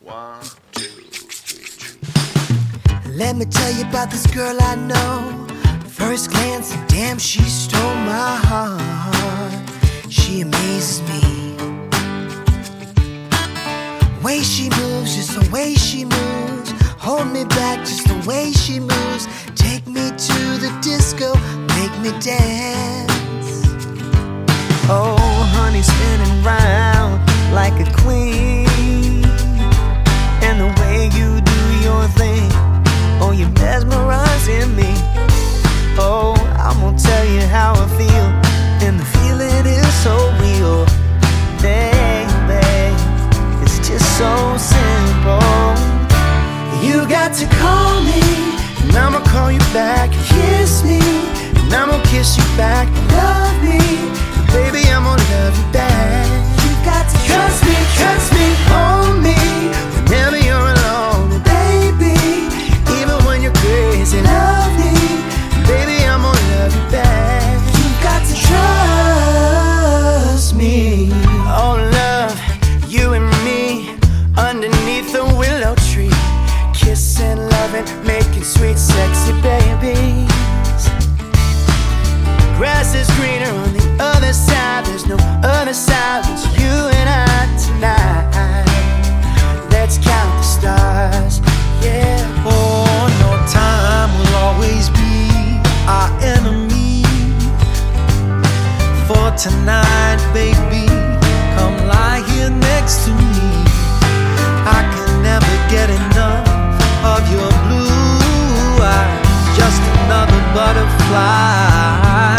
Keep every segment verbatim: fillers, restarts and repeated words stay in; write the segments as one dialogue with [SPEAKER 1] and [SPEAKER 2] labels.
[SPEAKER 1] One, two, three.
[SPEAKER 2] Let me tell you about this girl I know. First glance, and damn, she stole my heart. She amazes me. Way she moves, just the way she moves. Hold me back, just the way she moves. Take me to the disco, make me dance. Oh, honey, spinning round like a queen. And the way you do your thing, oh, you're mesmerizing me. Oh, I'm gonna tell you how I feel, and the feeling is so real. Baby, it's just so simple. You got to call me, and I'ma call you back. Kiss me, and I'ma kiss you back. Love me, baby, I'm gonna love you back. You got to trust me, trust me, hold me whenever you're alone. And baby, even when you're crazy, love me, baby, I'm gonna love you back. You got to trust me. Oh, love, you and me underneath the willow tree, kissing, loving, making sweet, sexy babies. Grass is greener on the other side. There's no other side. It's you and I tonight. Let's count the stars, yeah.
[SPEAKER 3] Oh, no, time will always be our enemy. For tonight, baby, come lie here next to me. I can never get enough of your blue eyes. Just another butterfly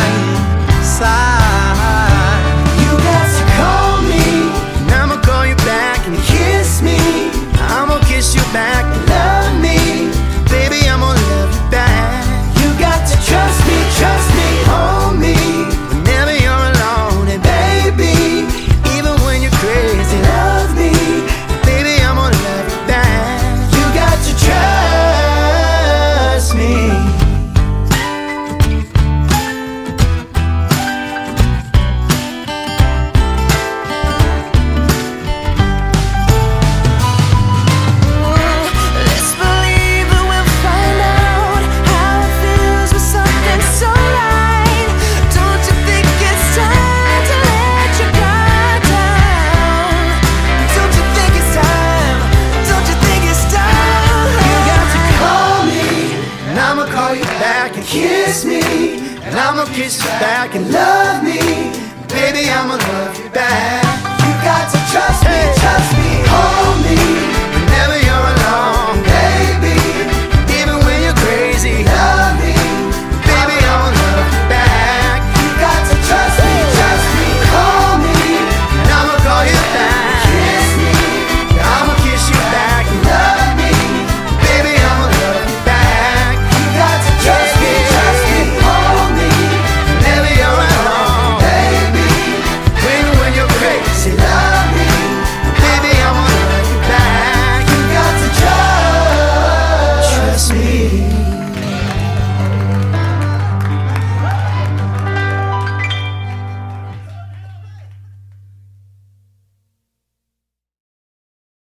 [SPEAKER 3] inside.
[SPEAKER 2] You got to call me, and I'ma call you back, and kiss me, I'ma kiss you back. Love me, baby, I'm gonna love you back. You got to trust me, trust me, hold me whenever you're alone. And baby, even when you're crazy, love me, baby, I'm gonna love you back. You got to trust me. Kiss me, and I'ma kiss you back. And love me, baby, I'ma love you back.